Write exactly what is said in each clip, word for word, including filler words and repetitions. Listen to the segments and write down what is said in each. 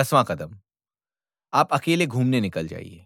दसवां कदम, आप अकेले घूमने निकल जाइए।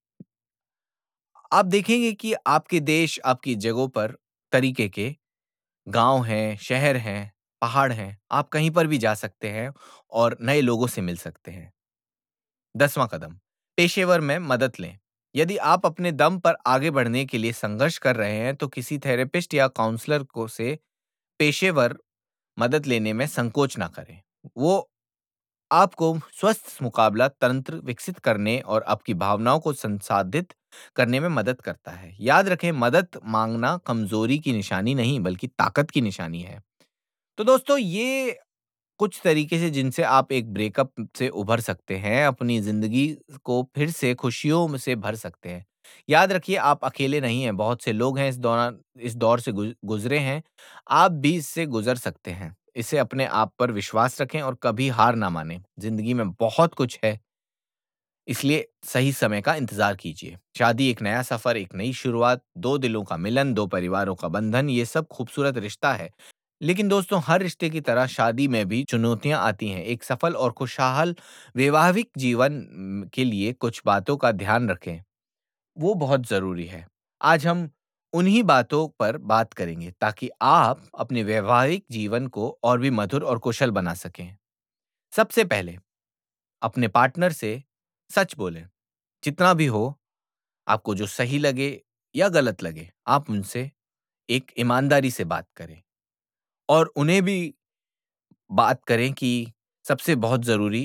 आप देखेंगे कि आपके देश, आपकी जगहों पर तरीके के गाँव हैं, शहर हैं, पहाड़ हैं, आप कहीं पर भी जा सकते हैं और नए लोगों से मिल सकते हैं। दसवां कदम, पेशेवर में मदद लें। यदि आप अपने दम पर आगे बढ़ने के लिए संघर्ष कर रहे हैं, तो किसी थेरेपिस्ट या काउंसलर को से पेशेवर मदद लेने में संकोच ना करें। वो आपको स्वस्थ मुकाबला तंत्र विकसित करने और आपकी भावनाओं को संसाधित करने में मदद करता है। याद रखें, मदद माँगना कमज़ोरी की निशानी नहीं, बल्कि ताकत की निशानी है। तो दोस्तों, ये कुछ तरीके से जिनसे आप एक ब्रेकअप से उभर सकते हैं, अपनी ज़िंदगी को फिर से खुशियों में से भर सकते हैं। याद रखिए, आप अकेले नहीं हैं, बहुत से लोग हैं इस दौरान इस दौर से गुज़ गुज़रे हैं, आप भी इससे गुज़र सकते हैं। इसे अपने आप पर विश्वास रखें और कभी हार ना मानें। ज़िंदगी में बहुत कुछ है, इसलिए सही समय का इंतज़ार कीजिए। शादी एक नया सफ़र, एक नई शुरुआत, दो दिलों का मिलन, दो परिवारों का बंधन, ये सब खूबसूरत रिश्ता है। लेकिन दोस्तों, हर रिश्ते की तरह शादी में भी चुनौतियाँ आती हैं। एक सफल और खुशहाल वैवाहिक जीवन उम, के लिए कुछ बातों का ध्यान रखें, वो बहुत ज़रूरी है। आज हम उन्हीं बातों पर बात करेंगे ताकि आप अपने वैवाहिक जीवन को और भी मधुर और कुशल बना सकें। सबसे पहले अपने पार्टनर से सच बोलें। जितना भी हो, आपको जो सही लगे या गलत लगे, आप उनसे एक ईमानदारी से बात करें और उन्हें भी बात करें कि सबसे बहुत ज़रूरी